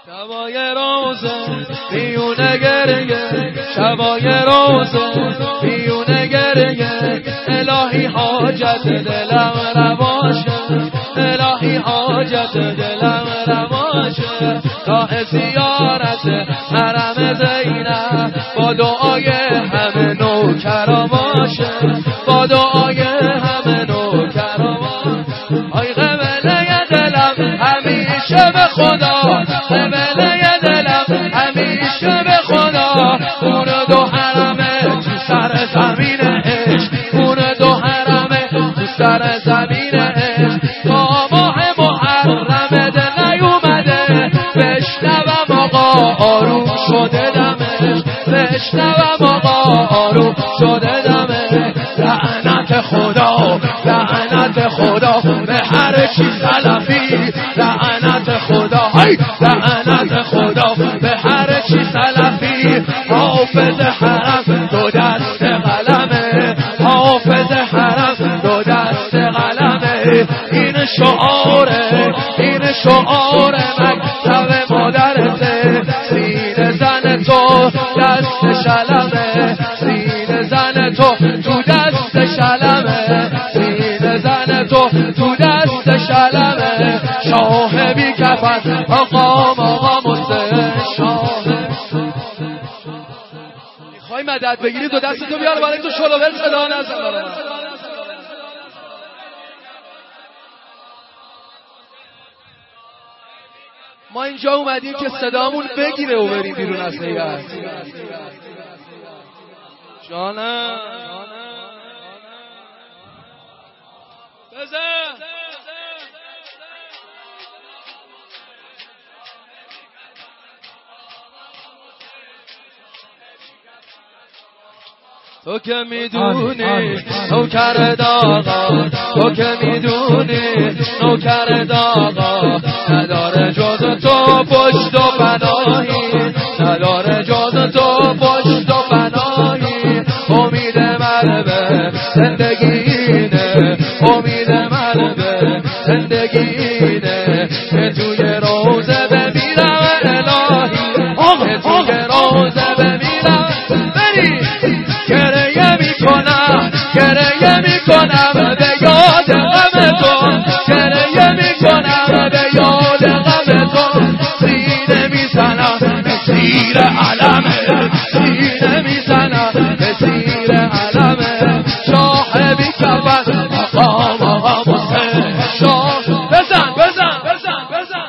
شبای روزه میونه گریه، شبای روزه میونه گریه، الهی حاجت دلم رواشه، الهی حاجت دلم رواشه، راه زیارت حرم زینب با دعای همه نوکرا باشه، با دعای همه نوکرا باشه. آی قبله دلم همیشه به خدا، قبله دلم همیشه به خدا، اون دو حرمه تو سر زمین عشق، اون دو حرمه تو سر زمین عشق. تا ماه محرم دل نیومده، بشنوم آقا آروم شده دمش، بشنوم آقا آروم شده دمش. لعنت خدا، لعنت خدا به هر چی سلفی، لعنت خدا، لعنت خدا به هر چی سلفی. حافظ حرم دو دست قلمه، حافظ حرم دو دست قلمه. این شعاره، این شعار مکتب مادرته، سینه زن تو دست شلمه، سینه زن تو تو دست شلمه، سینه زن تو تو دست شلمه. شاه بی کفن آقا مسته شاه. میخوای مدد بگیری دو دست تو بیار برای تو شلوول صدا نزن. ما اینجا اومدیم که صدامون بگیره و بریم بیرون از هیئت. جانم بزن تو که میدونی نوکر داغا، تو که میدونی نوکر داغا، نداره جز تو پشت و پناهی، نداره جز تو پشت و پناهی. امید من به زندگینه، امید من به زندگینه، که توی روزه بمیرم الهی، که توی روزه بمیرم. بری گریه میکنم، گریه میکنم به یاد غم تو، گریه میکنم به یاد غم تو. سینه میزنم به زیر علمه، سینه میزنم به زیر علمه. شاه بی کفن مقام آقا مسته شاه. بزن بزن بزن بزن.